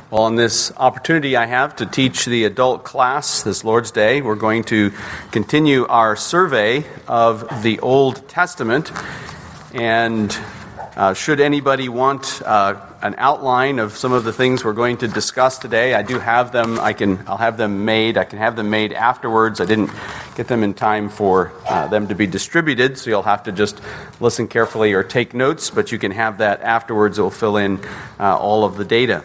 Well, on this opportunity I have to teach the adult class this Lord's Day, we're going to continue our survey of the Old Testament. And should anybody want an outline of some of the things we're going to discuss today, I do have them. I'll have them made. I can have them made afterwards. I didn't get them in time for them to be distributed, so you'll have to just listen carefully or take notes, but you can have that afterwards. It will fill in all of the data.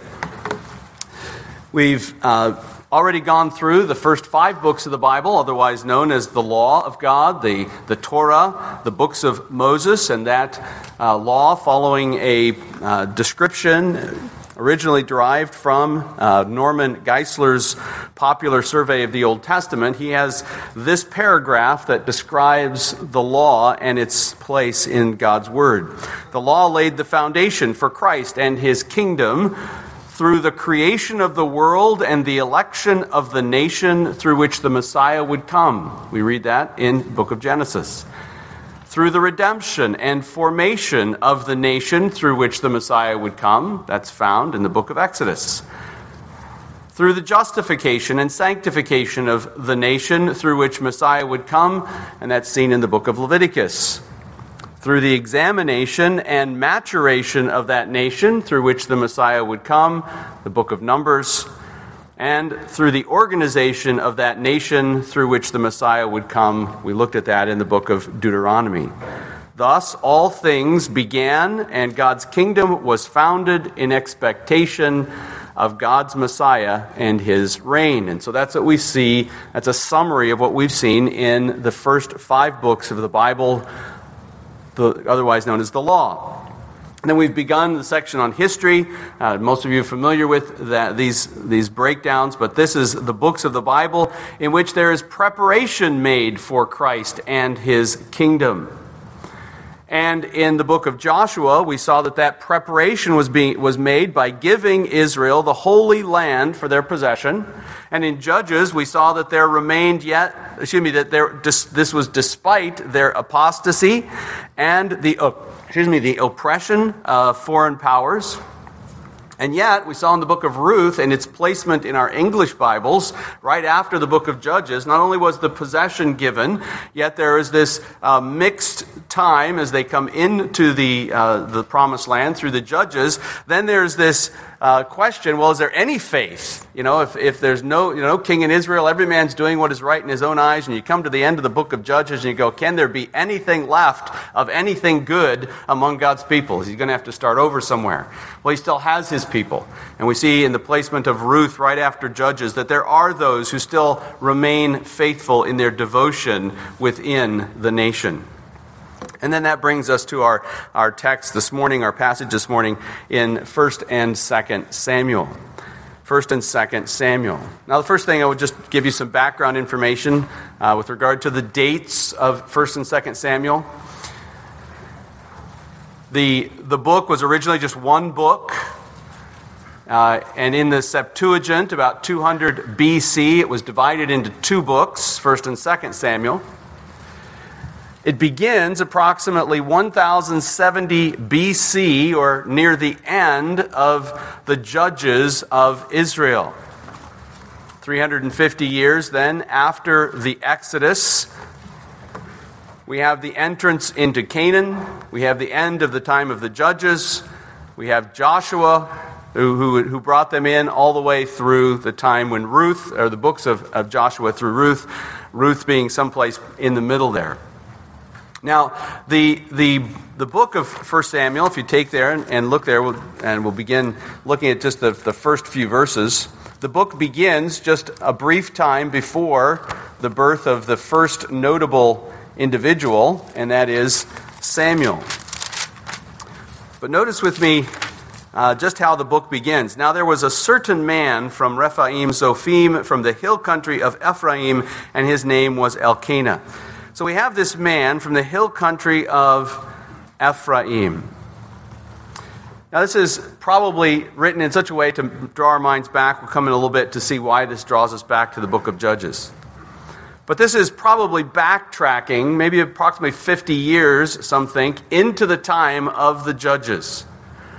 We've already gone through the first 5 books of the Bible, otherwise known as the Law of God, the Torah, the books of Moses, and that law following a description originally derived from Norman Geisler's popular survey of the Old Testament. He has this paragraph that describes the law and its place in God's Word. The law laid the foundation for Christ and His kingdom through the creation of the world and the election of the nation through which the Messiah would come. We read that in the book of Genesis. Through the redemption and formation of the nation through which the Messiah would come. That's found in the book of Exodus. Through the justification and sanctification of the nation through which Messiah would come, and that's seen in the book of Leviticus. Through the examination and maturation of that nation through which the Messiah would come, the book of Numbers, and through the organization of that nation through which the Messiah would come. We looked at that in the book of Deuteronomy. Thus, all things began, and God's kingdom was founded in expectation of God's Messiah and His reign. And so that's what we see. That's a summary of what we've seen in the first 5 books of the Bible, otherwise known as the law. And then we've begun the section on history. Most of you are familiar with these breakdowns, but this is the books of the Bible in which there is preparation made for Christ and His kingdom. And in the book of Joshua, we saw that preparation was made by giving Israel the Holy Land for their possession. And in Judges, we saw that this was despite their apostasy and the oppression of foreign powers. And yet, we saw in the book of Ruth and its placement in our English Bibles right after the book of Judges, not only was the possession given, yet there is this mixed time as they come into the promised land through the Judges. Then there's this question, well, is there any faith? If there's no king in Israel, every man's doing what is right in his own eyes, and you come to the end of the book of Judges and you go, can there be anything left of anything good among God's people? He's going to have to start over somewhere. Well, He still has His people. And we see in the placement of Ruth right after Judges that there are those who still remain faithful in their devotion within the nation. And then that brings us to our text this morning, our passage this morning in 1st and 2nd Samuel. 1st and 2nd Samuel. Now, the first thing I would just give you some background information with regard to the dates of 1st and 2nd Samuel. The book was originally just one book. And in the Septuagint, about 200 BC, it was divided into 2 books, 1st and 2nd Samuel. It begins approximately 1070 BC, or near the end of the Judges of Israel. 350 years then after the Exodus, we have the entrance into Canaan. We have the end of the time of the Judges. We have Joshua, who brought them in all the way through the time when Ruth, or the books of Joshua through Ruth being someplace in the middle there. Now, the book of 1 Samuel, if you take there and look there, we'll begin looking at just the first few verses. The book begins just a brief time before the birth of the first notable individual, and that is Samuel. But notice with me just how the book begins. Now there was a certain man from Rephaim Zophim, from the hill country of Ephraim, and his name was Elkanah. So we have this man from the hill country of Ephraim. Now this is probably written in such a way to draw our minds back. We'll come in a little bit to see why this draws us back to the book of Judges. But this is probably backtracking, maybe approximately 50 years, some think, into the time of the Judges.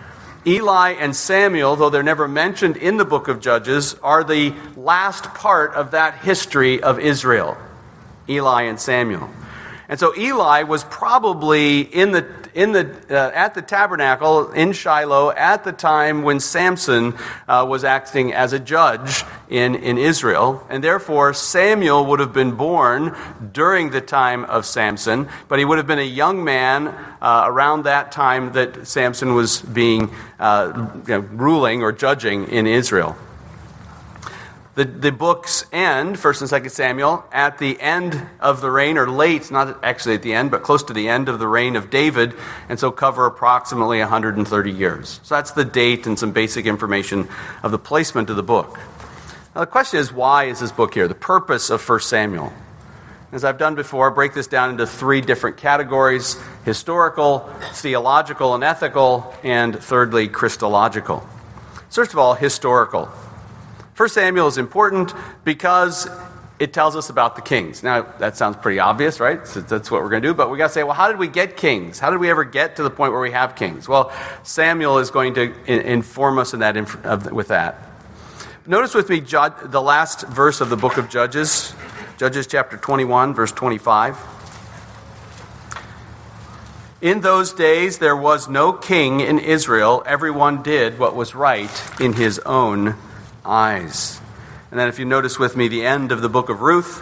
Eli and Samuel, though they're never mentioned in the book of Judges, are the last part of that history of Israel. Eli and Samuel. And so Eli was probably at the tabernacle in Shiloh at the time when Samson was acting as a judge in Israel. And therefore, Samuel would have been born during the time of Samson, but he would have been a young man around that time that Samson was being ruling or judging in Israel. The books end, 1st and 2nd Samuel, at the end of the reign, or late, not actually at the end, but close to the end of the reign of David, and so cover approximately 130 years. So that's the date and some basic information of the placement of the book. Now the question is, why is this book here? The purpose of 1 Samuel. As I've done before, I break this down into 3 different categories: historical, theological and ethical, and thirdly, Christological. First of all, historical. 1 Samuel is important because it tells us about the kings. Now, that sounds pretty obvious, right? So that's what we're going to do. But we got to say, well, how did we get kings? How did we ever get to the point where we have kings? Well, Samuel is going to inform us with that. Notice with me the last verse of the book of Judges, Judges chapter 21, verse 25. In those days there was no king in Israel. Everyone did what was right in his own eyes. And then if you notice with me the end of the book of Ruth,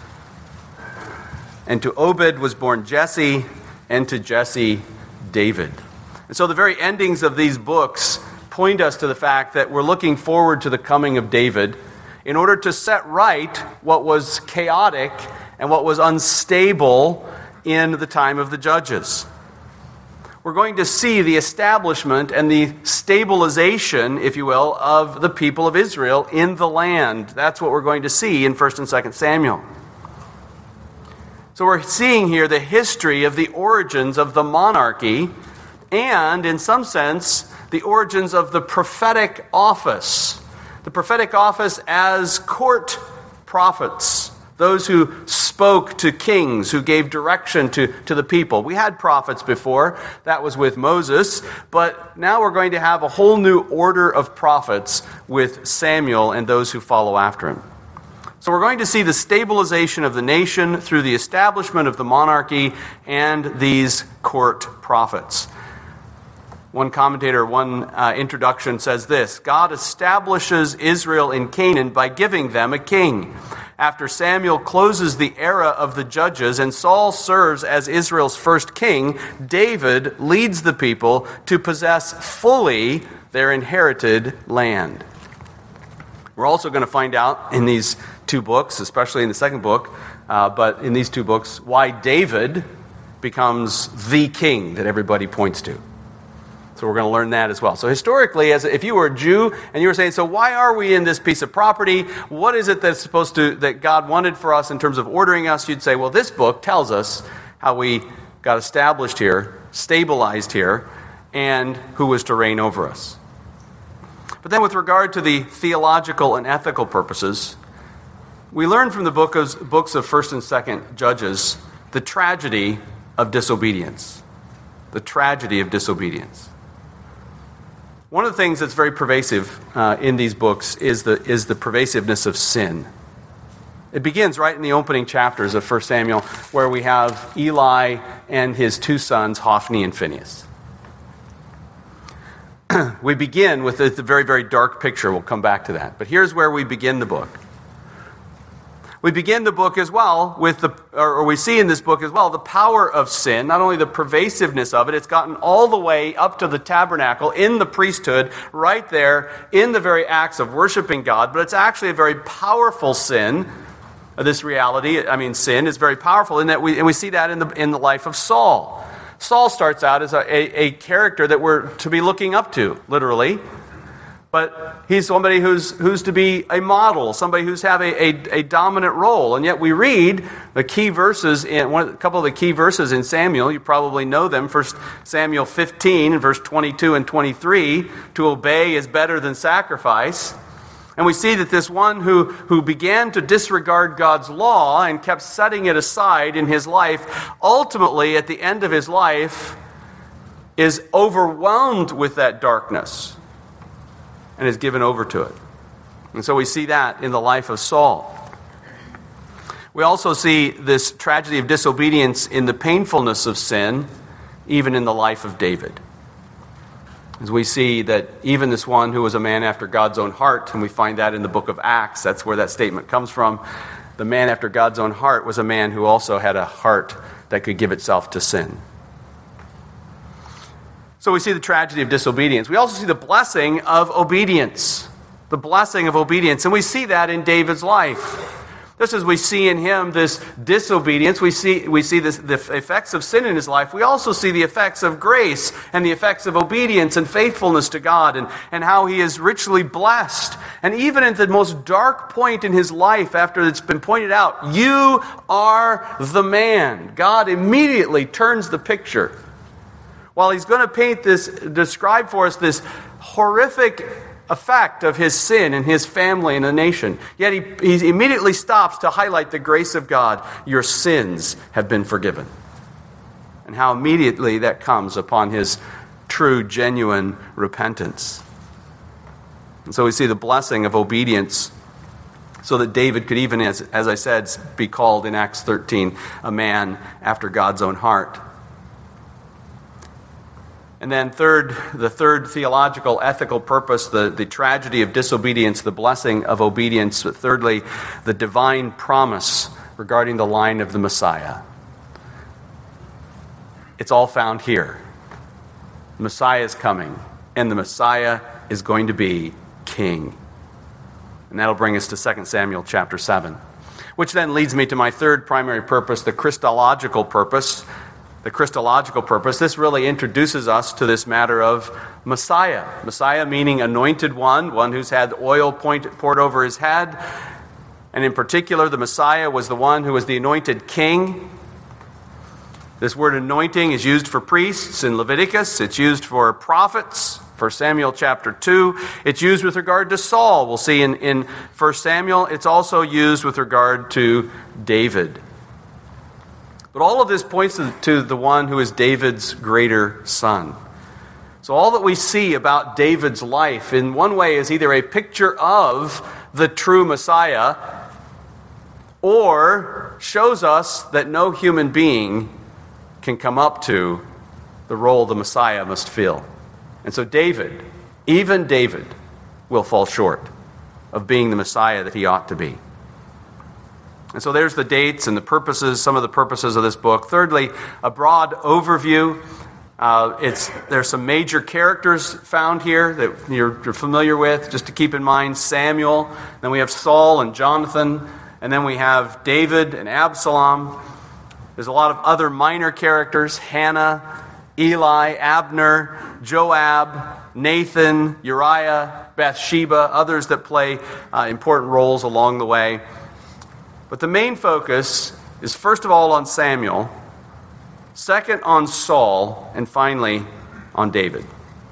and to Obed was born Jesse, and to Jesse David. And so the very endings of these books point us to the fact that we're looking forward to the coming of David in order to set right what was chaotic and what was unstable in the time of the judges. We're going to see the establishment and the stabilization, if you will, of the people of Israel in the land. That's what we're going to see in 1st and 2nd Samuel. So we're seeing here the history of the origins of the monarchy and, in some sense, the origins of the prophetic office. The prophetic office as court prophets, those who spoke to kings, who gave direction to the people. We had prophets before. That was with Moses. But now we're going to have a whole new order of prophets with Samuel and those who follow after him. So we're going to see the stabilization of the nation through the establishment of the monarchy and these court prophets. One commentator, one introduction says this: God establishes Israel in Canaan by giving them a king. After Samuel closes the era of the judges and Saul serves as Israel's first king, David leads the people to possess fully their inherited land. We're also going to find out in these 2 books, especially in the second book, but in these 2 books, why David becomes the king that everybody points to. So we're going to learn that as well. So historically, if you were a Jew and you were saying, so why are we in this piece of property? What is it that God wanted for us in terms of ordering us? You'd say, well, this book tells us how we got established here, stabilized here, and who was to reign over us. But then with regard to the theological and ethical purposes, we learn from the books of 1st and 2nd Judges the tragedy of disobedience. The tragedy of disobedience. One of the things that's very pervasive in these books is the pervasiveness of sin. It begins right in the opening chapters of 1 Samuel, where we have Eli and his 2 sons, Hophni and Phinehas. We begin with a very, very dark picture. We'll come back to that. But here's where we begin the book. We begin the book as well we see in this book as well the power of sin, not only the pervasiveness of it, it's gotten all the way up to the tabernacle, in the priesthood, right there, in the very acts of worshiping God, but it's actually a very powerful sin, this reality. Sin is very powerful in that we see that in the life of Saul. Saul starts out as a character that we're to be looking up to, literally. But he's somebody who's to be a model, somebody who's have a dominant role. And yet we read the key verses, a couple of the key verses in Samuel. You probably know them. 1 Samuel 15, verse 22 and 23, to obey is better than sacrifice. And we see that this one who began to disregard God's law and kept setting it aside in his life, ultimately at the end of his life is overwhelmed with that darkness and is given over to it. And so we see that in the life of Saul. We also see this tragedy of disobedience in the painfulness of sin, even in the life of David. As we see that even this one who was a man after God's own heart, and we find that in the book of Acts, that's where that statement comes from. The man after God's own heart was a man who also had a heart that could give itself to sin. So we see the tragedy of disobedience. We also see the blessing of obedience. The blessing of obedience. And we see that in David's life. Just as we see in him this disobedience, we see the effects of sin in his life. We also see the effects of grace and the effects of obedience and faithfulness to God, and how he is richly blessed. And even at the most dark point in his life, after it's been pointed out, you are the man, God immediately turns the picture. While he's going to describe for us this horrific effect of his sin and his family and the nation. Yet he immediately stops to highlight the grace of God. Your sins have been forgiven. And how immediately that comes upon his true, genuine repentance. And so we see the blessing of obedience so that David could even, as I said, be called in Acts 13, a man after God's own heart. And then the third theological, ethical purpose, the tragedy of disobedience, the blessing of obedience. But thirdly, the divine promise regarding the line of the Messiah. It's all found here. The Messiah is coming, and the Messiah is going to be king. And that'll bring us to 2 Samuel chapter 7, which then leads me to my third primary purpose, the Christological purpose. The Christological purpose, this really introduces us to this matter of Messiah. Messiah meaning anointed one who's had oil poured over his head. And in particular, the Messiah was the one who was the anointed king. This word anointing is used for priests in Leviticus. It's used for prophets, 1 Samuel chapter 2. It's used with regard to Saul. We'll see in 1 Samuel. It's also used with regard to David. But all of this points to the one who is David's greater son. So all that we see about David's life, in one way, is either a picture of the true Messiah, or shows us that no human being can come up to the role the Messiah must fill. And so David, even David, will fall short of being the Messiah that he ought to be. And so there's the dates and the purposes, some of the purposes of this book. Thirdly, a broad overview. There's some major characters found here that you're familiar with, just to keep in mind. Samuel, then we have Saul and Jonathan, and then we have David and Absalom. There's a lot of other minor characters: Hannah, Eli, Abner, Joab, Nathan, Uriah, Bathsheba, others that play important roles along the way. But the main focus is first of all on Samuel, second on Saul, and finally on David.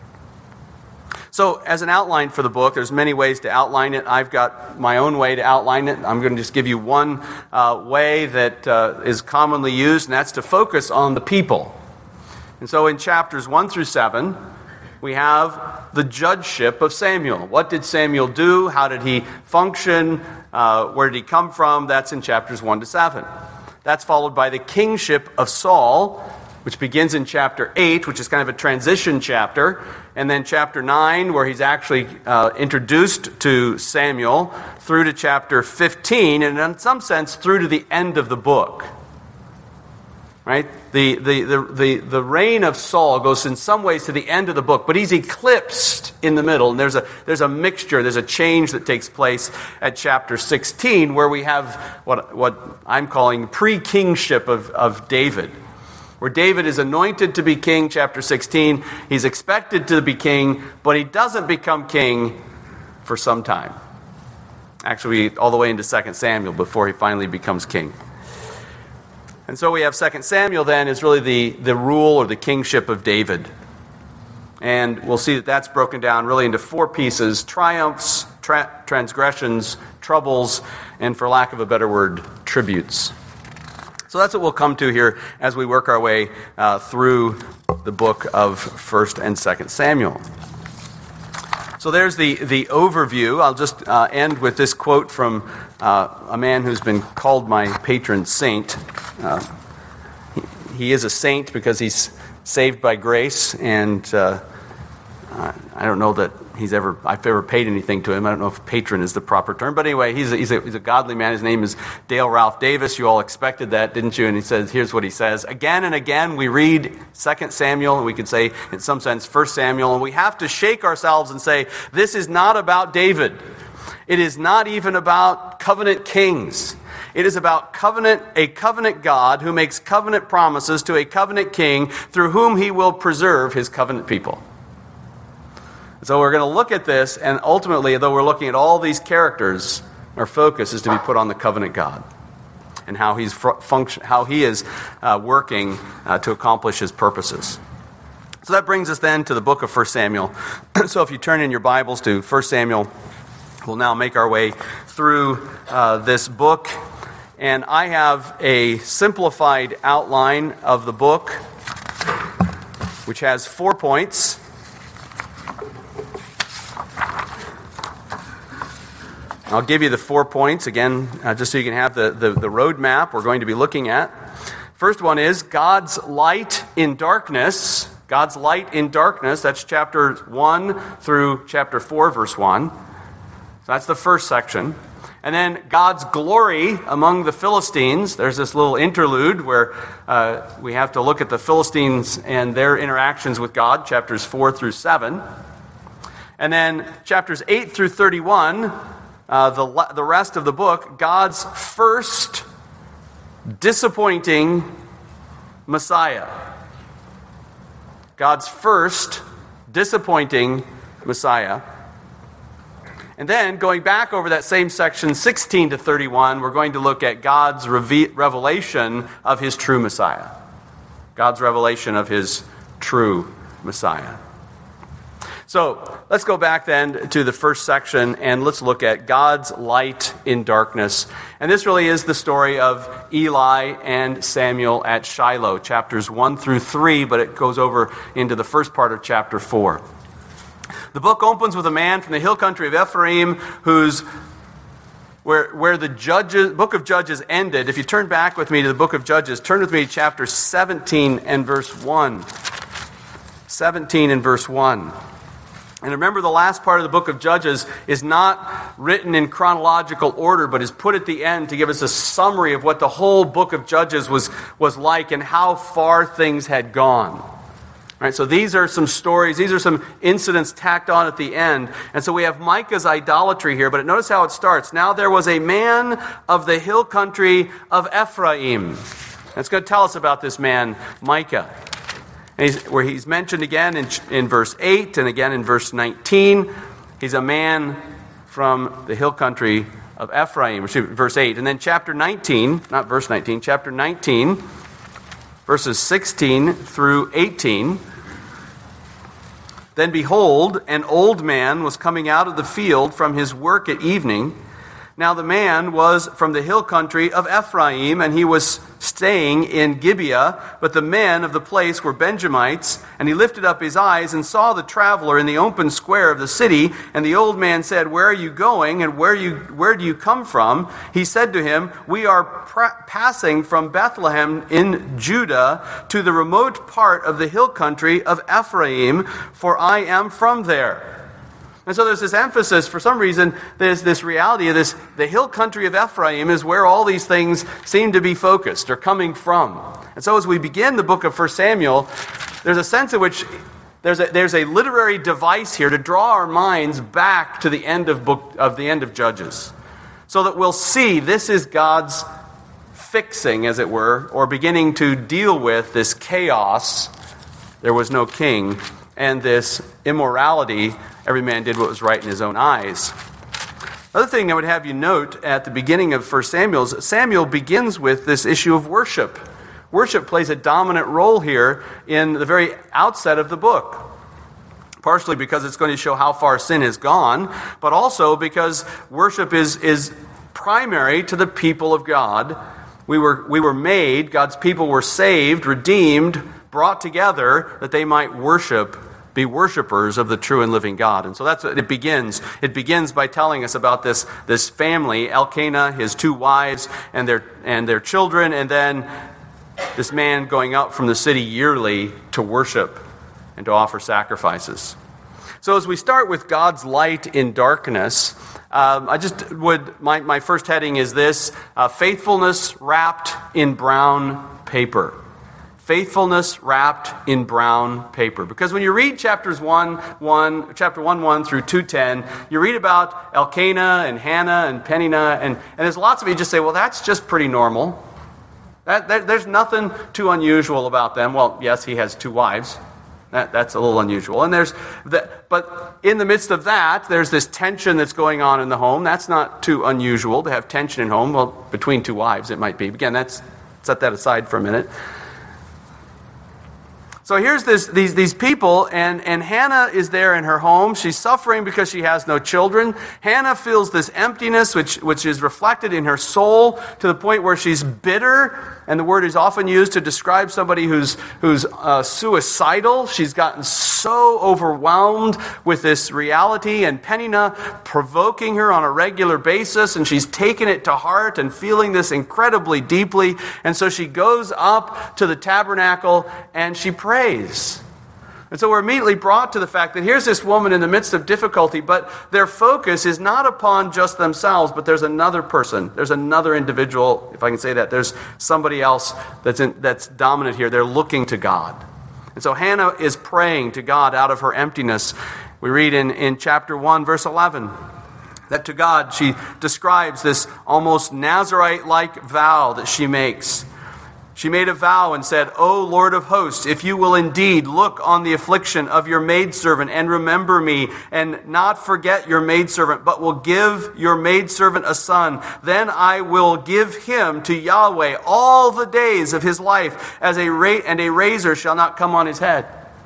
So as an outline for the book, there's many ways to outline it. I've got my own way to outline it. I'm going to just give you one way that is commonly used, and that's to focus on the people. And so in chapters 1 through 7, we have the judgeship of Samuel. What did Samuel do? How did he function? Where did he come from? That's in chapters 1 to 7. That's followed by the kingship of Saul, which begins in chapter 8, which is kind of a transition chapter. And then chapter 9, where he's actually introduced to Samuel, through to chapter 15, and in some sense through to the end of the book. Right? The reign of Saul goes in some ways to the end of the book, but he's eclipsed in the middle. And there's a mixture, there's a change that takes place at chapter 16, where we have what I'm calling pre-kingship of David, where David is anointed to be king, chapter 16. He's expected to be king, but he doesn't become king for some time. Actually, all the way into 2 Samuel before he finally becomes king. And so we have 2 Samuel then is really the rule or the kingship of David. And we'll see that that's broken down really into 4 pieces: triumphs, transgressions, troubles, and for lack of a better word, tributes. So that's what we'll come to here as we work our way through the book of 1st and 2nd Samuel. So there's the overview. I'll just end with this quote from a man who's been called my patron saint. He is a saint because he's saved by grace, and I don't know that I've ever paid anything to him. I don't know if patron is the proper term, but anyway, he's a godly man. His name is Dale Ralph Davis. You all expected that, didn't you? And he says, here's what he says: again and again we read 2 Samuel, and we could say in some sense 1 Samuel, and we have to shake ourselves and say, this is not about David. It is not even about covenant kings. It is about a covenant God who makes covenant promises to a covenant king through whom he will preserve his covenant people. So we're going to look at this, and ultimately, though we're looking at all these characters, our focus is to be put on the covenant God and how he is working to accomplish his purposes. So that brings us then to the book of 1 Samuel. So if you turn in your Bibles to 1 Samuel, we'll now make our way through this book. And I have a simplified outline of the book, which has 4 points. I'll give you the 4 points again, just so you can have the road map we're going to be looking at. First one is God's light in darkness. God's light in darkness. That's chapter 1 through chapter 4, verse 1. So that's the first section. And then God's glory among the Philistines. There's this little interlude where we have to look at the Philistines and their interactions with God, chapters 4 through 7. And then chapters 8 through 31, the rest of the book, God's first disappointing Messiah. God's first disappointing Messiah. And then, going back over that same section, 16 to 31, we're going to look at God's revelation of his true Messiah. God's revelation of his true Messiah. So, let's go back then to the first section, and let's look at God's light in darkness. And this really is the story of Eli and Samuel at Shiloh, chapters 1 through 3, but it goes over into the first part of chapter 4. The book opens with a man from the hill country of Ephraim where the book of Judges ended. If you turn back with me to the book of Judges, turn with me to chapter 17 and verse 1. 17 and verse 1. And remember, the last part of the book of Judges is not written in chronological order, but is put at the end to give us a summary of what the whole book of Judges was like and how far things had gone. All right, so these are some stories, these are some incidents tacked on at the end. And so we have Micah's idolatry here, but notice how it starts. Now there was a man of the hill country of Ephraim. That's going to tell us about this man, Micah. And where he's mentioned again in verse 8 and again in verse 19. He's a man from the hill country of Ephraim, verse 8. And then chapter 19, not verse 19, chapter 19, verses 16 through 18. Then behold, an old man was coming out of the field from his work at evening. Now the man was from the hill country of Ephraim, and he was staying in Gibeah, but the men of the place were Benjamites. And he lifted up his eyes and saw the traveler in the open square of the city. And the old man said, "Where are you going, and where do you come from?" He said to him, "We are passing from Bethlehem in Judah to the remote part of the hill country of Ephraim, for I am from there." And so there's this emphasis, for some reason, there's this reality of this, the hill country of Ephraim is where all these things seem to be focused or coming from. And so as we begin the book of 1 Samuel, there's a sense in which there's a literary device here to draw our minds back to the end of Judges. So that we'll see this is God's fixing, as it were, or beginning to deal with this chaos. There was no king. And this immorality, every man did what was right in his own eyes. Another thing I would have you note at the beginning of 1 Samuel is Samuel begins with this issue of worship. Worship plays a dominant role here in the very outset of the book. Partially because it's going to show how far sin has gone, but also because worship is primary to the people of God. We were made, God's people were saved, redeemed, brought together that they might be worshipers of the true and living God. And so that's what it begins. It begins by telling us about this family, Elkanah, his 2 wives, and their children, and then this man going up from the city yearly to worship and to offer sacrifices. So as we start with God's light in darkness, my first heading is this, faithfulness wrapped in brown paper. Faithfulness wrapped in brown paper. Because when you read chapter 1:1 through 2:10, you read about Elkanah and Hannah and Peninnah, and there's lots of you just say, well, that's just pretty normal. There's nothing too unusual about them. Well, yes, he has 2 wives. That's a little unusual. But in the midst of that, there's this tension that's going on in the home. That's not too unusual to have tension in home. Well, between 2 wives it might be. Again, set that aside for a minute. So here's these people, and Hannah is there in her home. She's suffering because she has no children. Hannah feels this emptiness, which is reflected in her soul to the point where she's bitter, and the word is often used to describe somebody who's suicidal. She's gotten so overwhelmed with this reality, and Peninnah provoking her on a regular basis, and she's taken it to heart and feeling this incredibly deeply, and so she goes up to the tabernacle and she prays. And so we're immediately brought to the fact that here's this woman in the midst of difficulty, but their focus is not upon just themselves, but there's another person, there's another individual, if I can say that, there's somebody else that's dominant here. They're looking to God. And so Hannah is praying to God out of her emptiness. We read in chapter 1, verse 11, that to God she describes this almost Nazirite-like vow that she makes. She made a vow and said, O Lord of hosts, if you will indeed look on the affliction of your maidservant and remember me and not forget your maidservant, but will give your maidservant a son, then I will give him to Yahweh all the days of his life, and a razor shall not come on his head.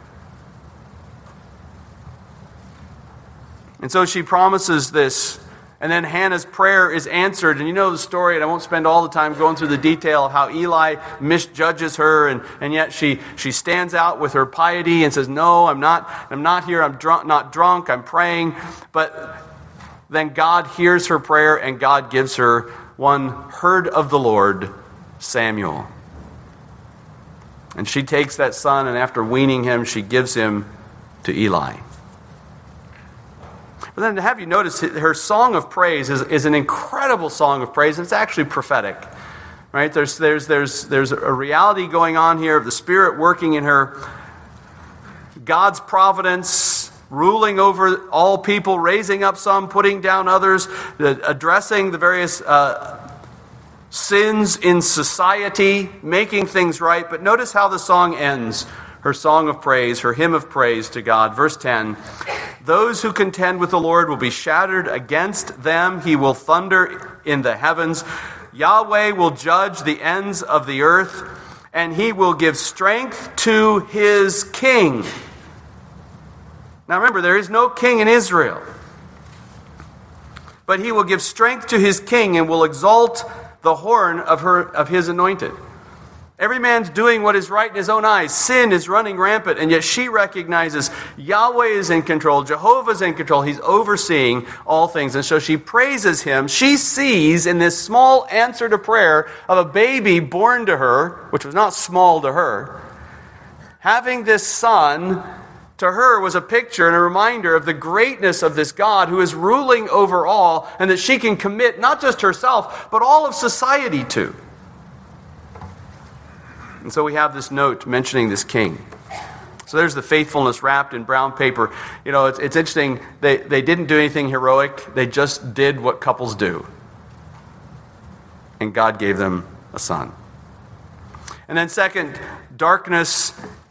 And so she promises this. And then Hannah's prayer is answered. And you know the story, and I won't spend all the time going through the detail of how Eli misjudges her, and yet she stands out with her piety and says, no, I'm not here, I'm not drunk, I'm praying. But then God hears her prayer, and God gives her one heard of the Lord, Samuel. And she takes that son, and after weaning him, she gives him to Eli. But then to have you notice, her song of praise is an incredible song of praise, and it's actually prophetic. Right? There's a reality going on here of the Spirit working in her, God's providence, ruling over all people, raising up some, putting down others, addressing the various sins in society, making things right. But notice how the song ends. Her song of praise, her hymn of praise to God. Verse 10, those who contend with the Lord will be shattered against them. He will thunder in the heavens. Yahweh will judge the ends of the earth, and he will give strength to his king. Now remember, there is no king in Israel. But he will give strength to his king and will exalt the horn of his anointed. Every man's doing what is right in his own eyes. Sin is running rampant, and yet she recognizes Yahweh is in control. Jehovah is in control. He's overseeing all things. And so she praises him. She sees in this small answer to prayer of a baby born to her, which was not small to her, having this son to her was a picture and a reminder of the greatness of this God who is ruling over all, and that she can commit not just herself, but all of society to. And so we have this note mentioning this king. So there's the faithfulness wrapped in brown paper. You know, it's interesting. They didn't do anything heroic. They just did what couples do. And God gave them a son. And then second, darkness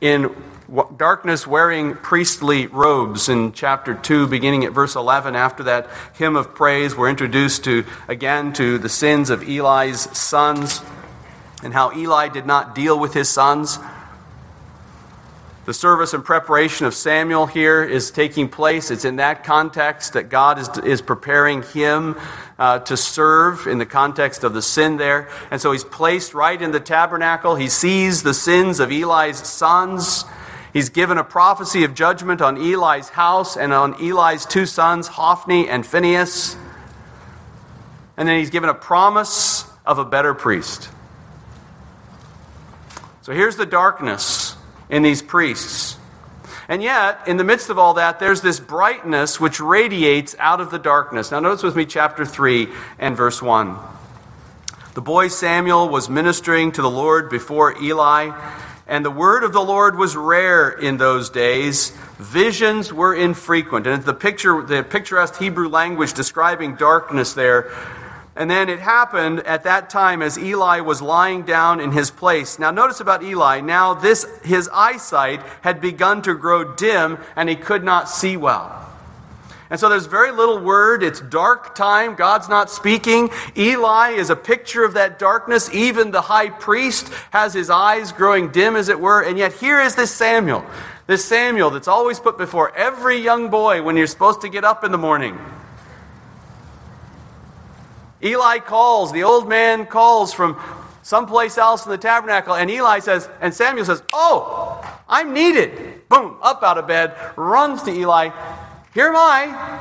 wearing priestly robes. In chapter 2, beginning at verse 11, after that hymn of praise, we're introduced to the sins of Eli's sons, and how Eli did not deal with his sons. The service and preparation of Samuel here is taking place. It's in that context that God is preparing him to serve in the context of the sin there. And so he's placed right in the tabernacle. He sees the sins of Eli's sons. He's given a prophecy of judgment on Eli's house and on Eli's two sons, Hophni and Phinehas. And then he's given a promise of a better priest. So here's the darkness in these priests. And yet, in the midst of all that, there's this brightness which radiates out of the darkness. Now notice with me chapter 3 and verse 1. The boy Samuel was ministering to the Lord before Eli, and the word of the Lord was rare in those days. Visions were infrequent. And the picturesque Hebrew language describing darkness there. And then it happened at that time as Eli was lying down in his place. Now notice about Eli. Now his eyesight had begun to grow dim and he could not see well. And so there's very little word. It's dark time. God's not speaking. Eli is a picture of that darkness. Even the high priest has his eyes growing dim, as it were. And yet here is this Samuel that's always put before every young boy when you're supposed to get up in the morning. Eli calls, the old man calls from someplace else in the tabernacle, and Samuel says, "Oh, I'm needed." Boom, up out of bed, runs to Eli. "Here am I.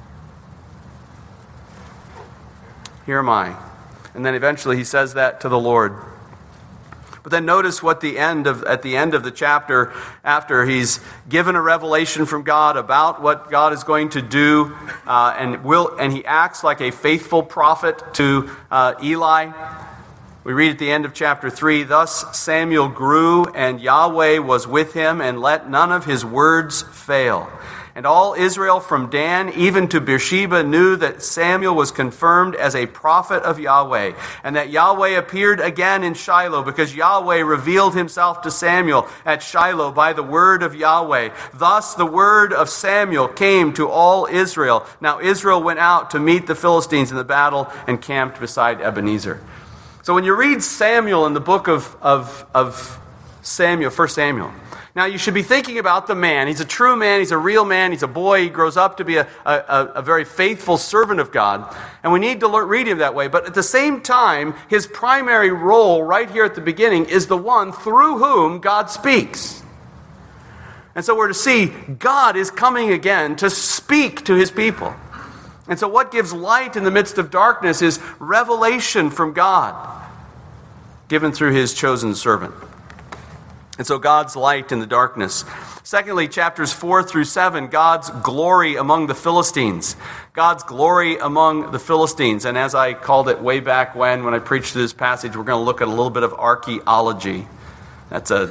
Here am I." And then eventually he says that to the Lord. But then notice what at the end of the chapter, after he's given a revelation from God about what God is going to do, and he acts like a faithful prophet to Eli. We read at the end of chapter 3, "Thus Samuel grew, and Yahweh was with him, and let none of his words fail. And all Israel from Dan even to Beersheba knew that Samuel was confirmed as a prophet of Yahweh, and that Yahweh appeared again in Shiloh, because Yahweh revealed himself to Samuel at Shiloh by the word of Yahweh. Thus the word of Samuel came to all Israel. Now Israel went out to meet the Philistines in the battle and camped beside Ebenezer." So when you read Samuel in the book of Samuel, 1 Samuel, now you should be thinking about the man. He's a true man. He's a real man. He's a boy. He grows up to be a very faithful servant of God. And we need to read him that way. But at the same time, his primary role right here at the beginning is the one through whom God speaks. And so we're to see God is coming again to speak to his people. And so what gives light in the midst of darkness is revelation from God, given through his chosen servant. And so God's light in the darkness. Secondly, chapters 4 through 7, God's glory among the Philistines. God's glory among the Philistines. And as I called it way back when I preached this passage, we're going to look at a little bit of archaeology. That's a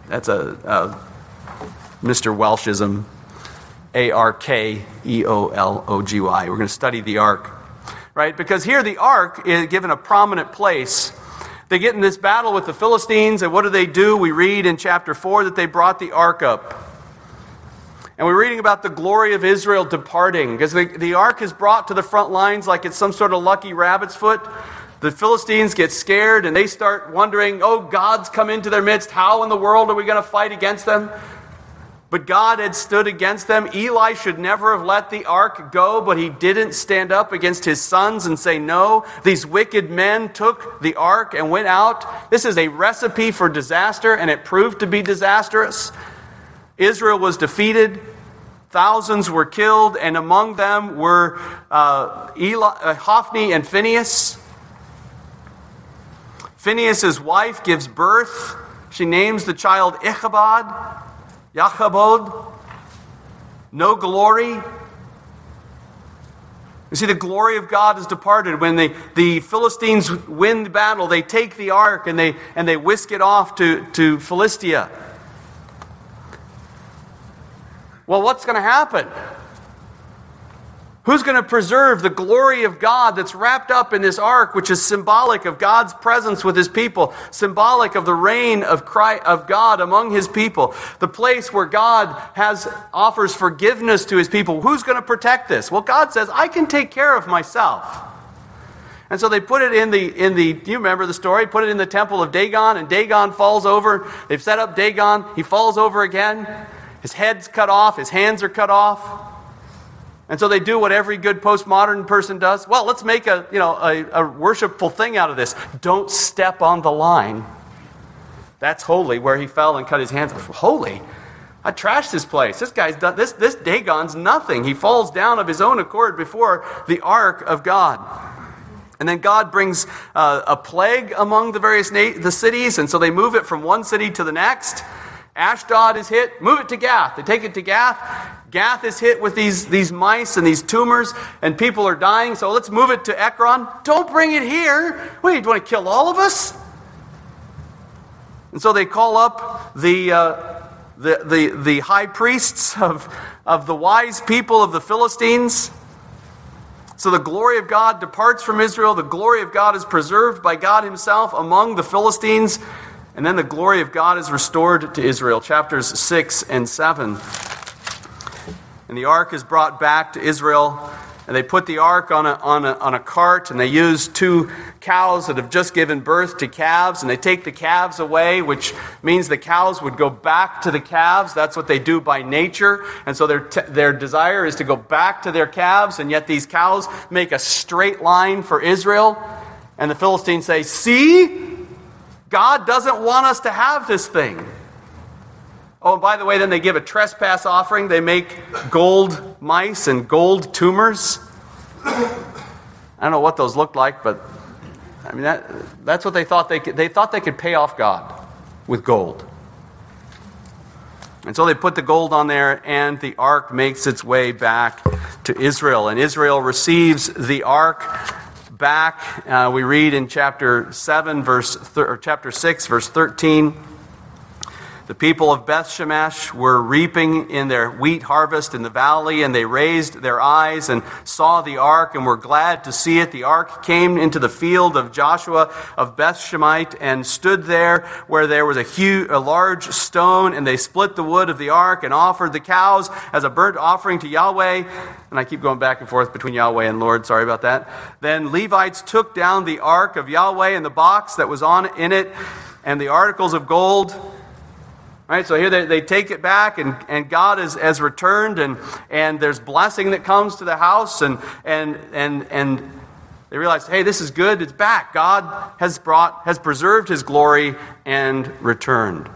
Mr. Welshism. Arkeology. We're going to study the ark. Right? Because here the ark is given a prominent place. They get in this battle with the Philistines, and what do? We read in chapter 4 that they brought the ark up. And we're reading about the glory of Israel departing, because the ark is brought to the front lines like it's some sort of lucky rabbit's foot. The Philistines get scared, and they start wondering, oh, God's come into their midst. How in the world are we going to fight against them? But God had stood against them. Eli should never have let the ark go, but he didn't stand up against his sons and say, no, these wicked men took the ark and went out. This is a recipe for disaster, and it proved to be disastrous. Israel was defeated. Thousands were killed, and among them were Hophni and Phinehas. Phinehas' wife gives birth. She names the child Ichabod. Yachabod, no glory. You see, the glory of God has departed. When the Philistines win the battle, they take the ark and they whisk it off to Philistia. Well, what's going to happen? Who's going to preserve the glory of God that's wrapped up in this ark, which is symbolic of God's presence with his people, symbolic of the reign of God among his people, the place where God offers forgiveness to his people? Who's going to protect this? Well, God says, I can take care of myself. And so they put it in the do you remember the story? Put it in the temple of Dagon, and Dagon falls over. They've set up Dagon. He falls over again. His head's cut off. His hands are cut off. And so they do what every good postmodern person does. Well, let's make a worshipful thing out of this. Don't step on the line. That's holy, where he fell and cut his hands off. Holy? I trashed this place. This guy's done this Dagon's nothing. He falls down of his own accord before the ark of God. And then God brings a plague among the various the cities, and so they move it from one city to the next. Ashdod is hit, move it to Gath. They take it to Gath. Gath is hit with these mice and these tumors, and people are dying, so let's move it to Ekron. Don't bring it here. What, do you want to kill all of us? And so they call up the high priests of the wise people of the Philistines. So the glory of God departs from Israel. The glory of God is preserved by God himself among the Philistines. And then the glory of God is restored to Israel. Chapters 6 and 7. And the ark is brought back to Israel. And they put the ark on a cart, and they use 2 cows that have just given birth to calves, and they take the calves away, which means the cows would go back to the calves. That's what they do by nature. And so their desire is to go back to their calves, and yet these cows make a straight line for Israel. And the Philistines say, see, God doesn't want us to have this thing. Oh, and by the way, then they give a trespass offering. They make gold mice and gold tumors. I don't know what those looked like, but I mean that's what they thought they could. They thought they could pay off God with gold. And so they put the gold on there, and the ark makes its way back to Israel. And Israel receives the ark back. We read in chapter 6, verse 13. The people of Beth Shemesh were reaping in their wheat harvest in the valley, and they raised their eyes and saw the ark and were glad to see it. The ark came into the field of Joshua of Beth Shemite and stood there where there was a large stone, and they split the wood of the ark and offered the cows as a burnt offering to Yahweh. And I keep going back and forth between Yahweh and Lord, sorry about that. Then Levites took down the ark of Yahweh and the box that was in it and the articles of gold. Right, so here they take it back, and God has returned, and there's blessing that comes to the house, and they realize, hey, this is good, it's back. God has preserved his glory and returned.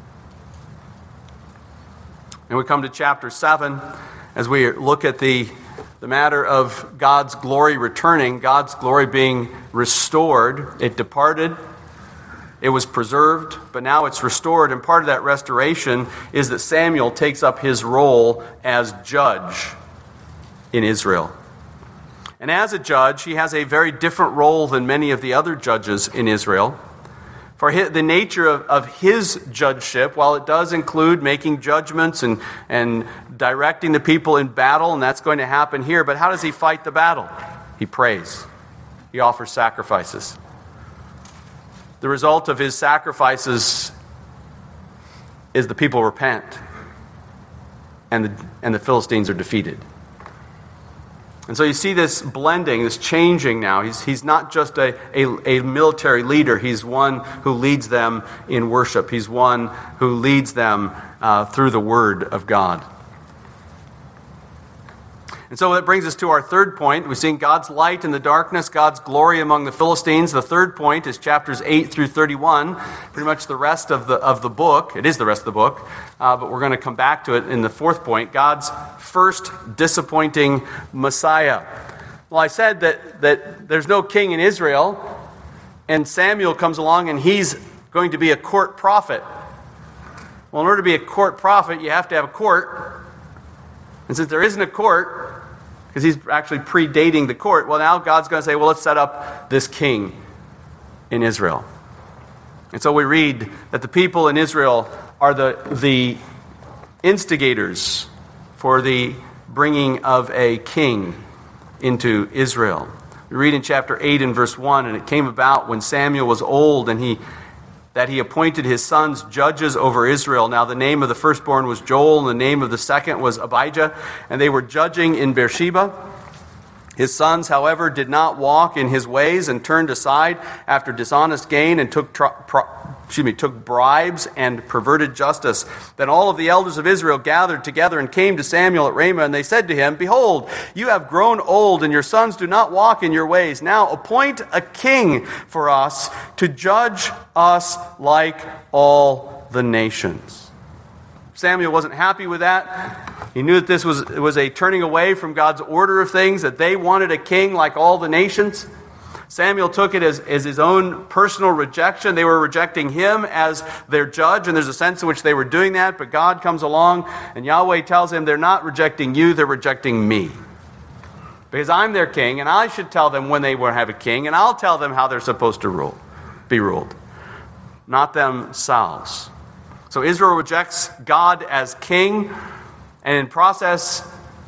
And we come to chapter 7 as we look at the matter of God's glory returning, God's glory being restored. It departed. It was preserved, but now it's restored, and part of that restoration is that Samuel takes up his role as judge in Israel. And as a judge, he has a very different role than many of the other judges in Israel. For the nature of his judgeship, while it does include making judgments and directing the people in battle, and that's going to happen here, but how does he fight the battle? He prays. He offers sacrifices. The result of his sacrifices is the people repent, and the Philistines are defeated. And so you see this blending, this changing now. He's not just a military leader. He's one who leads them in worship. He's one who leads them through the Word of God. And so that brings us to our third point. We've seen God's light in the darkness, God's glory among the Philistines. The third point is chapters 8 through 31, pretty much the rest of the book. It is the rest of the book, but we're going to come back to it in the fourth point, God's first disappointing Messiah. Well, I said that there's no king in Israel, and Samuel comes along, and he's going to be a court prophet. Well, in order to be a court prophet, you have to have a court. And since there isn't a court, because he's actually predating the court, well, now God's going to say, well, let's set up this king in Israel. And so we read that the people in Israel are the instigators for the bringing of a king into Israel. We read in chapter 8 and verse 1, and it came about when Samuel was old, and that he appointed his sons judges over Israel. Now the name of the firstborn was Joel, and the name of the second was Abijah, and they were judging in Beersheba. His sons, however, did not walk in his ways and turned aside after dishonest gain and took bribes and perverted justice. Then all of the elders of Israel gathered together and came to Samuel at Ramah, and they said to him, "Behold, you have grown old, and your sons do not walk in your ways. Now appoint a king for us to judge us like all the nations." Samuel wasn't happy with that. He knew that this was a turning away from God's order of things, that they wanted a king like all the nations. Samuel took it as his own personal rejection. They were rejecting him as their judge, and there's a sense in which they were doing that, but God comes along, and Yahweh tells him, they're not rejecting you, they're rejecting me. Because I'm their king, and I should tell them when they will have a king, and I'll tell them how they're supposed to be ruled, not themselves. So Israel rejects God as king, and in process,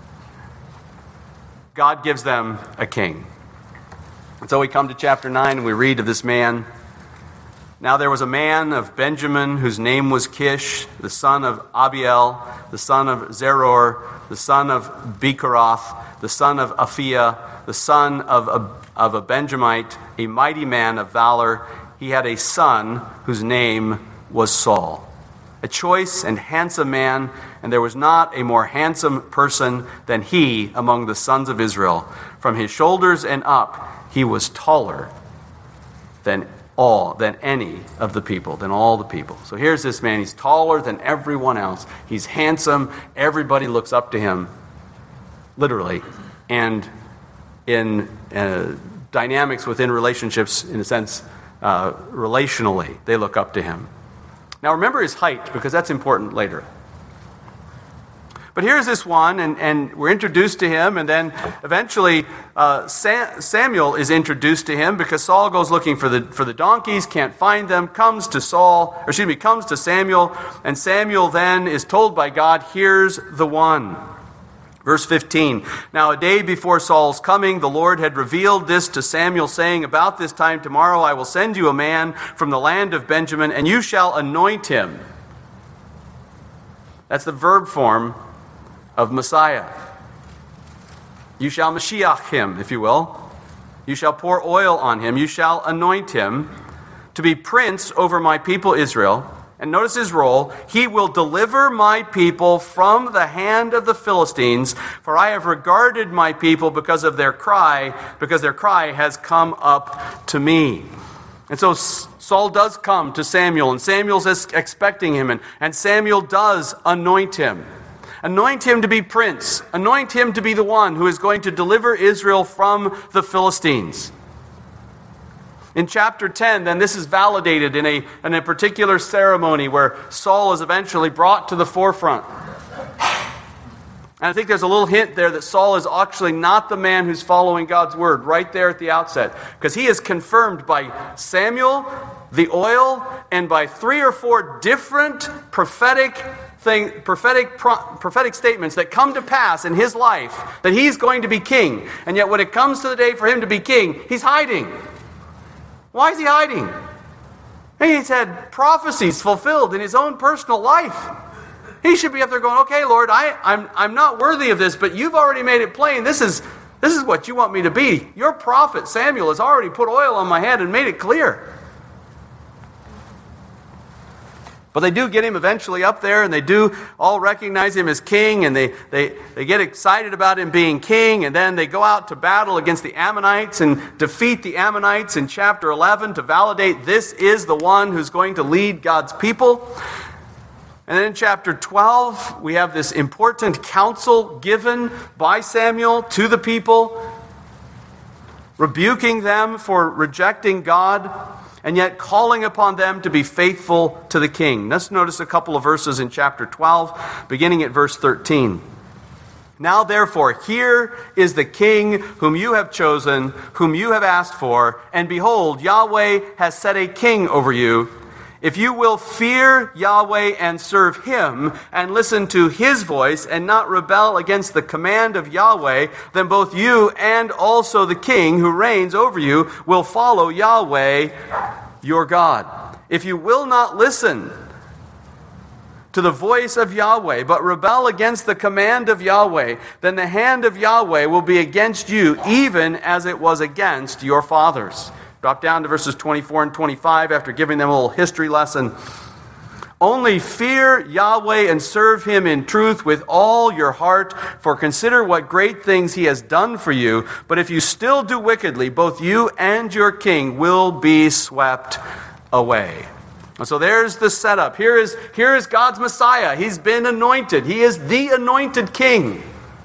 God gives them a king. And so we come to chapter 9, and we read of this man. Now there was a man of Benjamin whose name was Kish, the son of Abiel, the son of Zeror, the son of Bechorath, the son of Aphiah, the son of a Benjamite, a mighty man of valor. He had a son whose name was Saul. A choice and handsome man, and there was not a more handsome person than he among the sons of Israel. From his shoulders and up, he was taller than any of the people, than all the people. So here's this man. He's taller than everyone else. He's handsome. Everybody looks up to him, literally. And in dynamics within relationships, in a sense, relationally, they look up to him. Now remember his height, because that's important later. But here's this one, and we're introduced to him, and then eventually Samuel is introduced to him, because Saul goes looking for the donkeys, can't find them, comes to Samuel, and Samuel then is told by God, here's the one. Verse 15, now a day before Saul's coming, the Lord had revealed this to Samuel, saying, about this time tomorrow I will send you a man from the land of Benjamin, and you shall anoint him. That's the verb form of Messiah. You shall Mashiach him, if you will. You shall pour oil on him. You shall anoint him to be prince over my people Israel. And notice his role. He will deliver my people from the hand of the Philistines, for I have regarded my people because their cry has come up to me. And so Saul does come to Samuel, and Samuel's expecting him, and Samuel does anoint him. Anoint him to be prince. Anoint him to be the one who is going to deliver Israel from the Philistines. In chapter 10, then this is validated in a particular ceremony where Saul is eventually brought to the forefront. And I think there's a little hint there that Saul is actually not the man who's following God's word right there at the outset. Because he is confirmed by Samuel, the oil, and by 3 or 4 different prophetic statements that come to pass in his life that he's going to be king. And yet when it comes to the day for him to be king, he's hiding. Why is he hiding? He's had prophecies fulfilled in his own personal life. He should be up there going, okay, Lord, I'm not worthy of this, but you've already made it plain. This is what you want me to be. Your prophet Samuel has already put oil on my head and made it clear. But they do get him eventually up there, and they do all recognize him as king, and they get excited about him being king, and then they go out to battle against the Ammonites and defeat the Ammonites in chapter 11 to validate this is the one who's going to lead God's people. And then in chapter 12, we have this important counsel given by Samuel to the people, rebuking them for rejecting God, and yet calling upon them to be faithful to the king. Let's notice a couple of verses in chapter 12, beginning at verse 13. Now therefore, here is the king whom you have chosen, whom you have asked for, and behold, Yahweh has set a king over you. If you will fear Yahweh and serve him, and listen to his voice, and not rebel against the command of Yahweh, then both you and also the king who reigns over you will follow Yahweh your God. If you will not listen to the voice of Yahweh, but rebel against the command of Yahweh, then the hand of Yahweh will be against you, even as it was against your fathers. Drop down to verses 24 and 25 after giving them a little history lesson. Only fear Yahweh and serve him in truth with all your heart, for consider what great things he has done for you. But if you still do wickedly, both you and your king will be swept away. And so there's the setup. Here is God's Messiah. He's been anointed. He is the anointed king.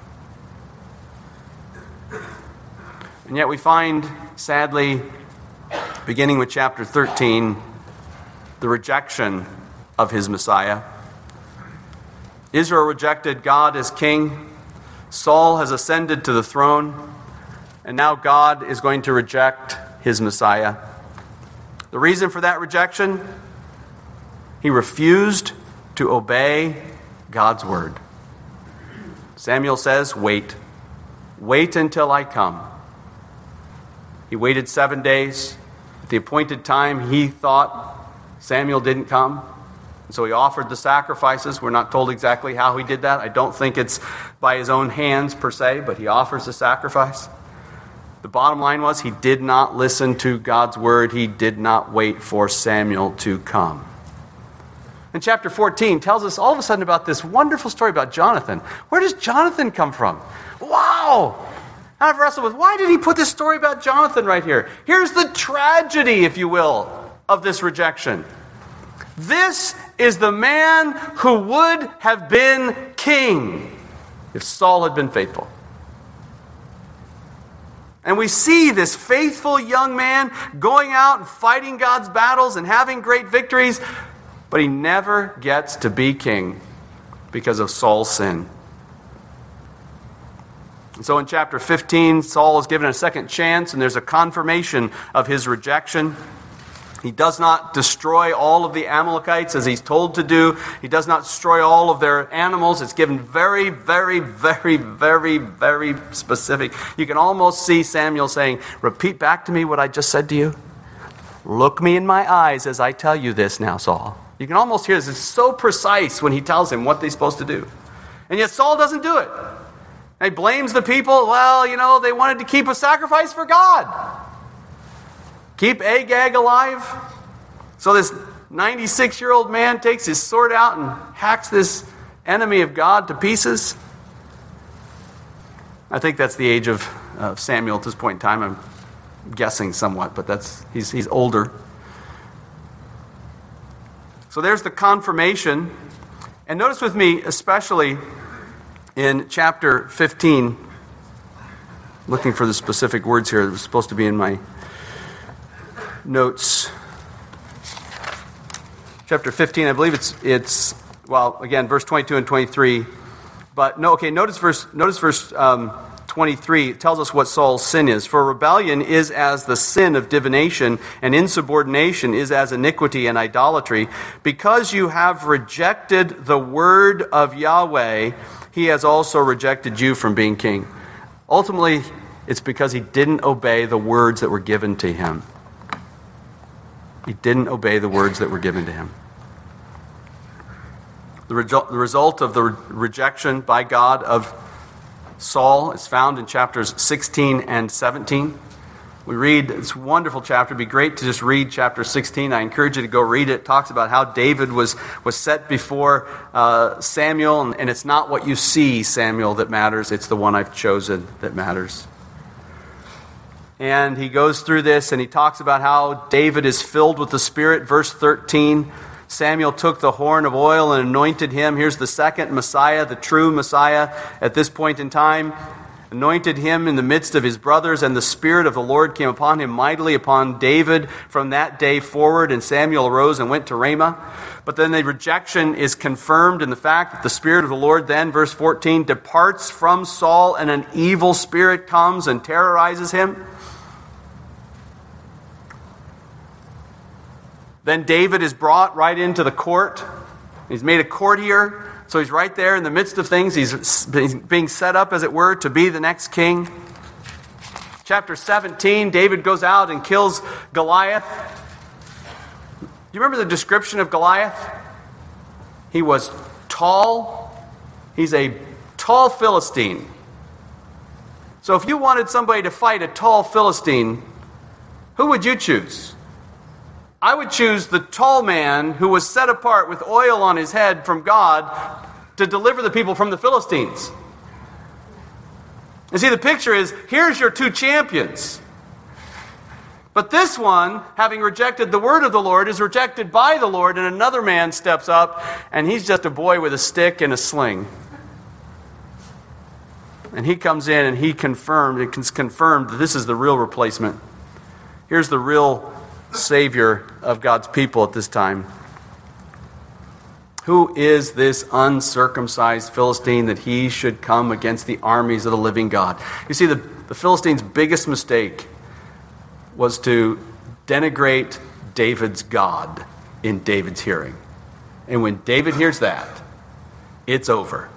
And yet we find, sadly, beginning with chapter 13, the rejection of his Messiah. Israel rejected God as king. Saul has ascended to the throne. And now God is going to reject his Messiah. The reason for that rejection? He refused to obey God's word. Samuel says, wait. Wait until I come. He waited 7 days. At the appointed time, he thought Samuel didn't come. So he offered the sacrifices. We're not told exactly how he did that. I don't think it's by his own hands per se, but he offers the sacrifice. The bottom line was he did not listen to God's word. He did not wait for Samuel to come. And chapter 14 tells us all of a sudden about this wonderful story about Jonathan. Where does Jonathan come from? Wow! I've wrestled with, why did he put this story about Jonathan right here? Here's the tragedy, if you will, of this rejection. This is the man who would have been king if Saul had been faithful. And we see this faithful young man going out and fighting God's battles and having great victories, but he never gets to be king because of Saul's sin. And so in chapter 15, Saul is given a second chance, and there's a confirmation of his rejection. He does not destroy all of the Amalekites as he's told to do. He does not destroy all of their animals. It's given very, very, very, very, very specific. You can almost see Samuel saying, repeat back to me what I just said to you. Look me in my eyes as I tell you this now, Saul. You can almost hear this. It's so precise when he tells him what they're supposed to do. And yet Saul doesn't do it. And he blames the people. Well, they wanted to keep a sacrifice for God. Keep Agag alive. So this 96-year-old man takes his sword out and hacks this enemy of God to pieces. I think that's the age of Samuel at this point in time. I'm guessing somewhat, but he's older. So there's the confirmation. And notice with me, especially in chapter 15, looking for the specific words here that was supposed to be in my notes. Chapter 15, I believe it's again, verse 22 and 23. But no, okay, notice verse 23. It tells us what Saul's sin is. For rebellion is as the sin of divination, and insubordination is as iniquity and idolatry. Because you have rejected the word of Yahweh, he has also rejected you from being king. Ultimately, it's because he didn't obey the words that were given to him. He didn't obey the words that were given to him. The result of the rejection by God of Saul is found in chapters 16 and 17. We read this wonderful chapter. It'd be great to just read chapter 16. I encourage you to go read it. It talks about how David was set before Samuel, and it's not what you see, Samuel, that matters. It's the one I've chosen that matters. And he goes through this, and he talks about how David is filled with the Spirit. Verse 13, Samuel took the horn of oil and anointed him. Here's the second Messiah, the true Messiah at this point in time. Anointed him in the midst of his brothers, and the Spirit of the Lord came upon him mightily upon David from that day forward. And Samuel arose and went to Ramah. But then the rejection is confirmed in the fact that the Spirit of the Lord then, verse 14, departs from Saul, and an evil spirit comes and terrorizes him. Then David is brought right into the court. He's made a courtier. So he's right there in the midst of things. He's being set up, as it were, to be the next king. Chapter 17, David goes out and kills Goliath. Do you remember the description of Goliath? He was tall. He's a tall Philistine. So if you wanted somebody to fight a tall Philistine, who would you choose? I would choose the tall man who was set apart with oil on his head from God to deliver the people from the Philistines. And see, the picture is, here's your two champions. But this one, having rejected the word of the Lord, is rejected by the Lord, and another man steps up, and he's just a boy with a stick and a sling. And he comes in and it's confirmed that this is the real replacement. Here's the real Savior of God's people at this time. Who is this uncircumcised Philistine that he should come against the armies of the living God? You see, the Philistine's biggest mistake was to denigrate David's God in David's hearing. And when David hears that, it's over.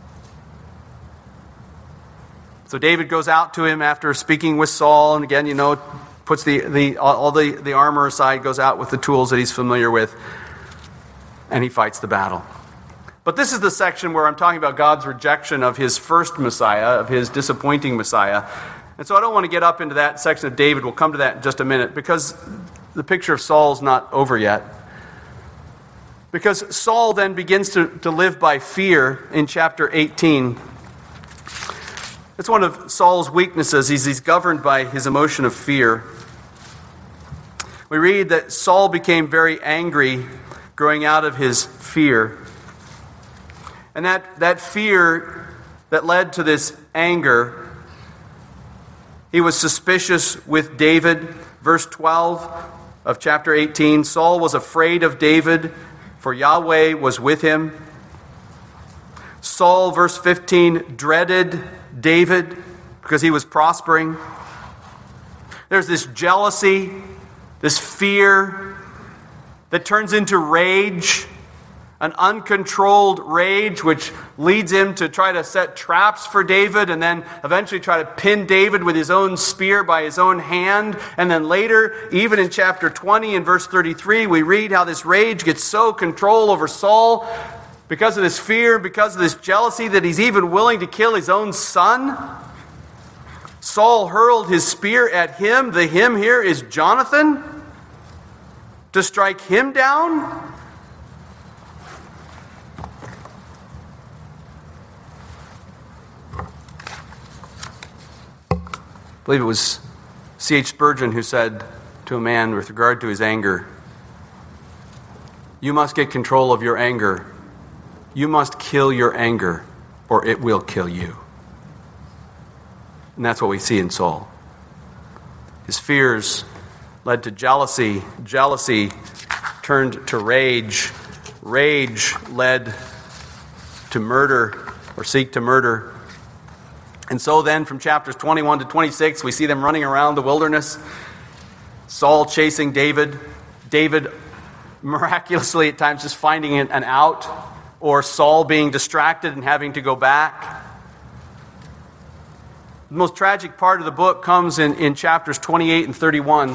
So David goes out to him after speaking with Saul, and again, puts all the armor aside, goes out with the tools that he's familiar with, and he fights the battle. But this is the section where I'm talking about God's rejection of his first Messiah, of his disappointing Messiah. And so I don't want to get up into that section of David. We'll come to that in just a minute, because the picture of Saul's not over yet. Because Saul then begins to live by fear in chapter 18. It's one of Saul's weaknesses. He's governed by his emotion of fear. We read that Saul became very angry growing out of his fear. And that fear that led to this anger, he was suspicious with David. Verse 12 of chapter 18, Saul was afraid of David, for Yahweh was with him. Saul, verse 15, dreaded David because he was prospering. There's this jealousy, this fear that turns into rage, an uncontrolled rage which leads him to try to set traps for David and then eventually try to pin David with his own spear by his own hand. And then later, even in chapter 20 and verse 33, we read how this rage gets so control over Saul because of this fear, because of this jealousy, that he's even willing to kill his own son. Saul hurled his spear at him. The him here is Jonathan, to strike him down. I believe it was C.H. Spurgeon who said to a man with regard to his anger, "You must get control of your anger. You must kill your anger, or it will kill you." And that's what we see in Saul. His fears led to jealousy. Jealousy turned to rage. Rage led to murder, or seek to murder. And so then from chapters 21 to 26, we see them running around the wilderness. Saul chasing David. David miraculously at times just finding an out, or Saul being distracted and having to go back. The most tragic part of the book comes in chapters 28 and 31.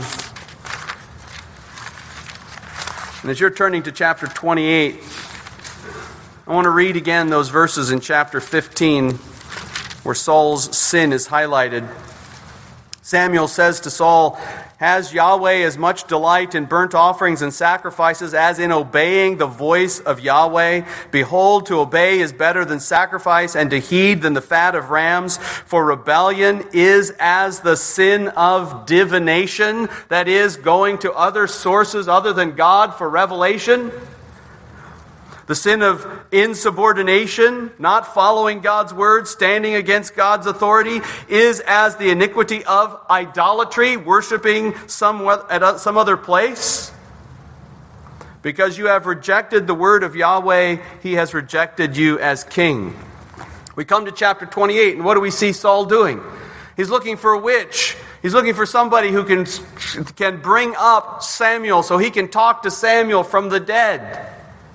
And as you're turning to chapter 28, I want to read again those verses in chapter 15 where Saul's sin is highlighted. Samuel says to Saul, "Has Yahweh as much delight in burnt offerings and sacrifices as in obeying the voice of Yahweh? Behold, to obey is better than sacrifice, and to heed than the fat of rams. For rebellion is as the sin of divination," that is, going to other sources other than God for revelation. The sin of insubordination, not following God's word, standing against God's authority, is as the iniquity of idolatry, worshiping at some other place. Because you have rejected the word of Yahweh, he has rejected you as king. We come to chapter 28, and what do we see Saul doing? He's looking for a witch. He's looking for somebody who can bring up Samuel so he can talk to Samuel from the dead.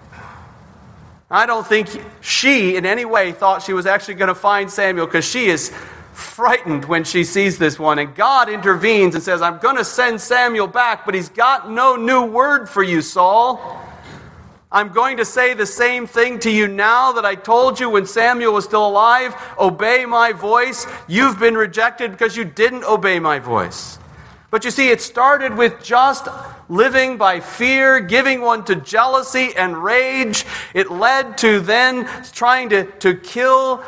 I don't think she in any way thought she was actually going to find Samuel, because she is frightened when she sees this one. And God intervenes and says, "I'm going to send Samuel back, but he's got no new word for you, Saul. I'm going to say the same thing to you now that I told you when Samuel was still alive. Obey my voice. You've been rejected because you didn't obey my voice. But you see, it started with just living by fear, giving one to jealousy and rage. It led to then trying to kill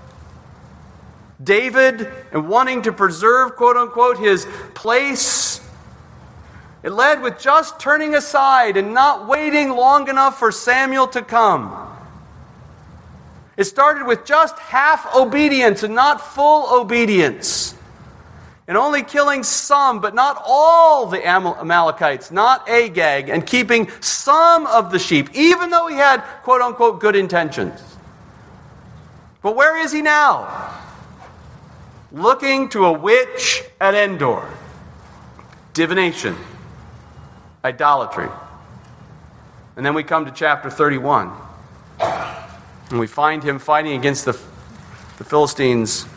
David and wanting to preserve, quote unquote, his place. It led with just turning aside and not waiting long enough for Samuel to come. It started with just half obedience and not full obedience. And only killing some, but not all the Amalekites, not Agag, and keeping some of the sheep, even though he had, quote unquote, good intentions. But where is he now? Looking to a witch at Endor. Divination. Idolatry. And then we come to chapter 31. And we find him fighting against the Philistines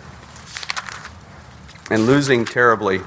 and losing terribly.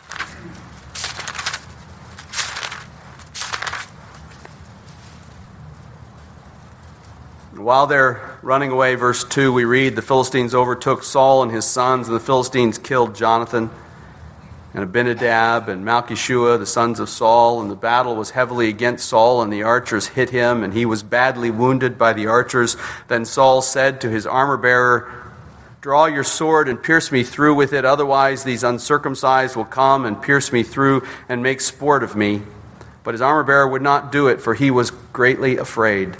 While they're running away, verse 2, we read, the Philistines overtook Saul and his sons, and the Philistines killed Jonathan and Abinadab and Malchishua, the sons of Saul, and the battle was heavily against Saul, and the archers hit him, and he was badly wounded by the archers. Then Saul said to his armor-bearer, draw your sword and pierce me through with it, otherwise these uncircumcised will come and pierce me through and make sport of me. But his armor-bearer would not do it, for he was greatly afraid.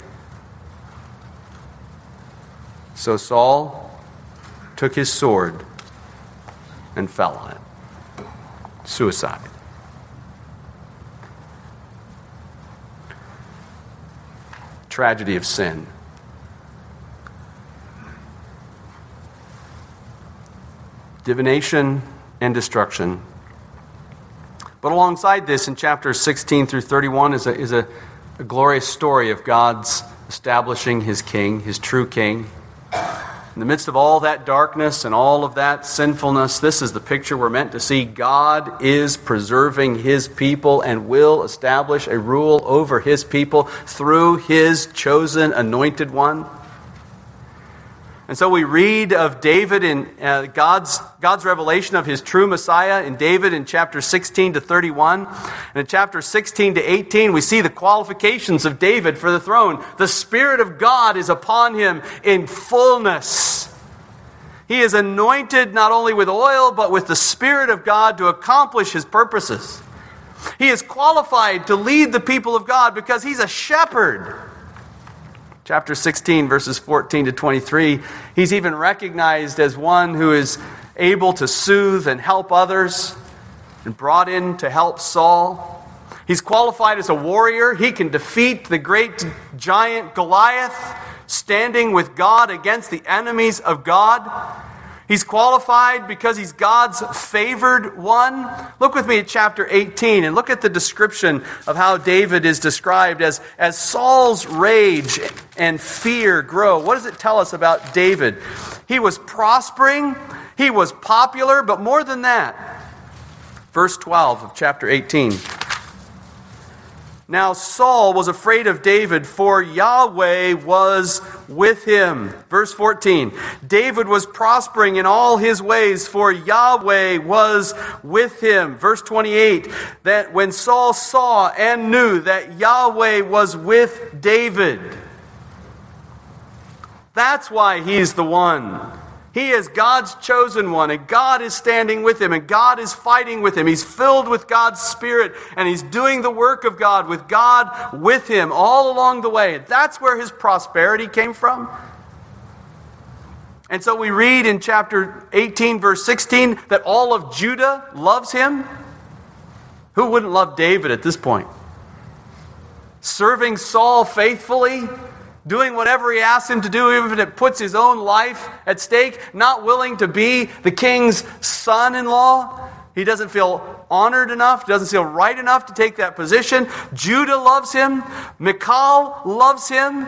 So Saul took his sword and fell on it. Suicide. Tragedy of sin. Divination and destruction. But alongside this, in chapters 16 through 31, is a glorious story of God's establishing his king, his true king. In the midst of all that darkness and all of that sinfulness, this is the picture we're meant to see. God is preserving his people and will establish a rule over his people through his chosen anointed one. And so we read of David in God's revelation of his true Messiah in David in chapter 16 to 31. And in chapter 16 to 18, we see the qualifications of David for the throne. The Spirit of God is upon him in fullness. He is anointed not only with oil, but with the Spirit of God to accomplish his purposes. He is qualified to lead the people of God because he's a shepherd. Chapter 16, verses 14 to 23, he's even recognized as one who is able to soothe and help others and brought in to help Saul. He's qualified as a warrior. He can defeat the great giant Goliath, standing with God against the enemies of God. He's qualified because he's God's favored one. Look with me at chapter 18 and look at the description of how David is described as Saul's rage and fear grow. What does it tell us about David? He was prospering, he was popular, but more than that. Verse 12 of chapter 18. Now Saul was afraid of David, for Yahweh was with him. Verse 14. David was prospering in all his ways, for Yahweh was with him. Verse 28. That when Saul saw and knew that Yahweh was with David. That's why he's the one. He is God's chosen one, and God is standing with him, and God is fighting with him. He's filled with God's Spirit, and he's doing the work of God with God with him all along the way. That's where his prosperity came from. And so we read in chapter 18, verse 16, that all of Judah loves him. Who wouldn't love David at this point? Serving Saul faithfully, doing whatever he asks him to do, even if it puts his own life at stake, not willing to be the king's son-in-law. He doesn't feel honored enough, doesn't feel right enough to take that position. Judah loves him. Michal loves him.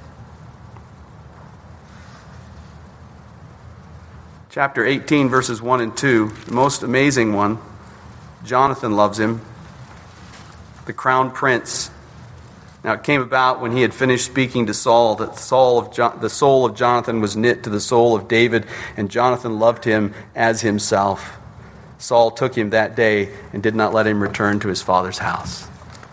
Chapter 18, verses 1 and 2, the most amazing one. Jonathan loves him, the crown prince. Now it came about when he had finished speaking to Saul that the soul of Jonathan was knit to the soul of David, and Jonathan loved him as himself. Saul took him that day and did not let him return to his father's house.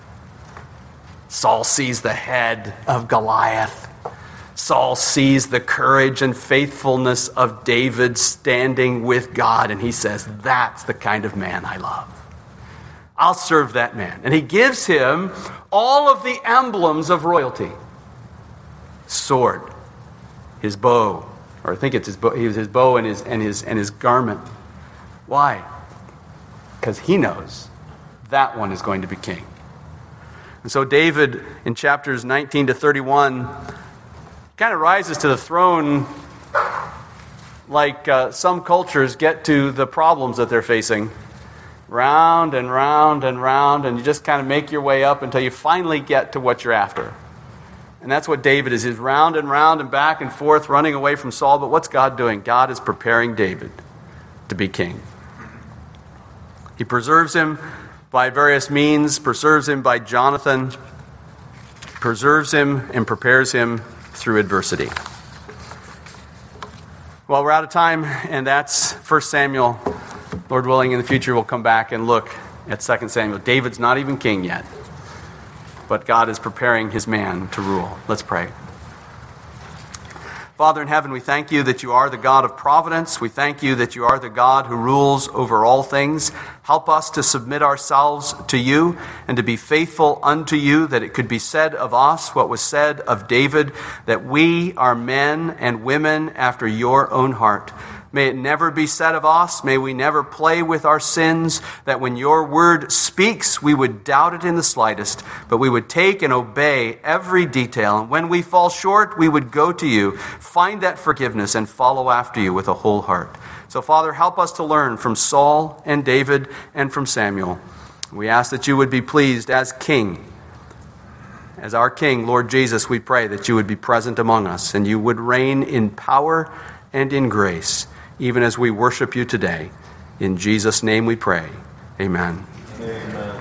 Saul sees the head of Goliath. Saul sees the courage and faithfulness of David standing with God, and he says, that's the kind of man I love. I'll serve that man. And he gives him all of the emblems of royalty. Sword, his bow, or I think it's his bow, his bow and his garment. Why? Because he knows that one is going to be king. And so David, in chapters 19 to 31, kind of rises to the throne like some cultures get to the problems that they're facing. Round and round and round, and you just kind of make your way up until you finally get to what you're after. And that's what David is. He's round and back and forth, running away from Saul. But what's God doing? God is preparing David to be king. He preserves him by various means, preserves him by Jonathan, preserves him and prepares him through adversity. Well, we're out of time, and that's 1 Samuel. Lord willing, in the future, we'll come back and look at 2 Samuel. David's not even king yet, but God is preparing his man to rule. Let's pray. Father in heaven, we thank you that you are the God of providence. We thank you that you are the God who rules over all things. Help us to submit ourselves to you and to be faithful unto you, that it could be said of us what was said of David, that we are men and women after your own heart. May it never be said of us, may we never play with our sins, that when your word speaks, we would doubt it in the slightest, but we would take and obey every detail. And when we fall short, we would go to you, find that forgiveness, and follow after you with a whole heart. So, Father, help us to learn from Saul and David and from Samuel. We ask that you would be pleased as King. As our King, Lord Jesus, we pray that you would be present among us and you would reign in power and in grace, even as we worship you today. In Jesus' name we pray. Amen. Amen.